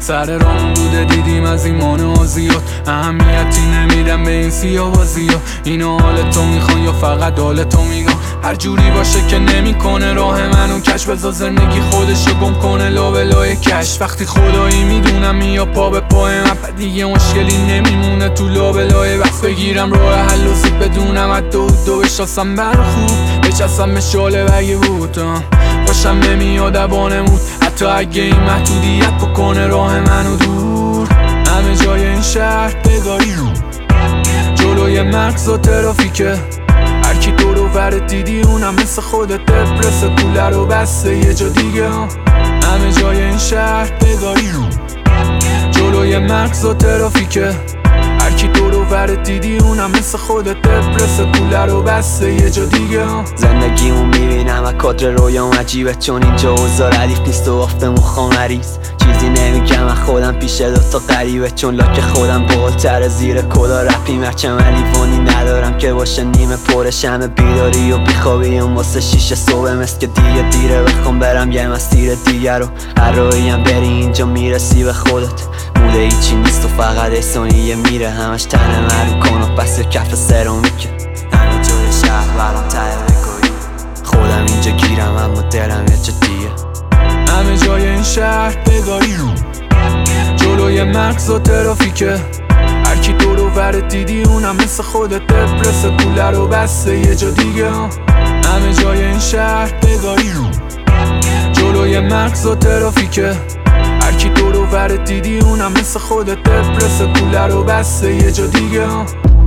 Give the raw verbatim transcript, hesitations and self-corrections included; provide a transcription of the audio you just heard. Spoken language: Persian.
سر رام بوده دیدیم از ایمان و زیاد اهمیتی نمیدم به این سیاوازی ها. اینو حال تو میخوان یا فقط حال تو میگم؟ هر جوری باشه که نمیکنه راه منو کش، بذار زندگی خودشو گم کنه لا به لای کش. وقتی خدایی میدونم یا پا به پای من دیگه مشکلی نمیمونه تو لا به لای وقت بگیرم راه حل و زود بدونم حتی و دو بشناسم بر خوب بچستم به شاله بگه بود. خوشم نمیاد وانمود حتی اگه این محدودیت بکنه راه منو دور. همه جای این شهر بگاری رو جلوی مغز و ترافیکه، هرکی دور و ور دیدی اونم مثل خودت دپرسه پوله رو بسته یه جا دیگه. همه جای این شهر بگاری رو جلوی مغز و ترافیکه، هرکی دور و ور دیدی اونم مثل خودت دپرسه پوله رو بسته یه جا دیگه. زندگیمو میبینم و کادر رویام عجیبه چون اینجا اوضاع ردیف نیست و آفتمون خامریز. چیزی نمیگم و خودم پیش دوتا غریبه چون لاک خودم بولتر زیر کلا رپیم. هرچم لیوانی ندارم که باشه نیمه پرش، همه بیداری و بیخوابیم واسه شیشه صبح مثل که دیگه دیره بخوام برم یه مسیر دیگر رو. هر رویم بری اینجا میرسی به خودت، موده ایچی نیست و فقط احسانیه میره همش تنه مرو کن و بس کف سرامیکه. همه جای شهر برام ته بگویی خودم اینجا گیرم اما دلم یه چه دیگه. همه جای این شهر بگاری رو جلوی مغز و ترافیکه، هرکی دور و ور دیدی اونم مثل خودت دپرسه پوله رو بسته یه جا دیگه. همه جای این شهر بگاری رو جلوی مغز و ترافیکه، هرکی دور و ور دیدی اونم مثل خودت دپرسه پوله رو بسته یه جا دیگه.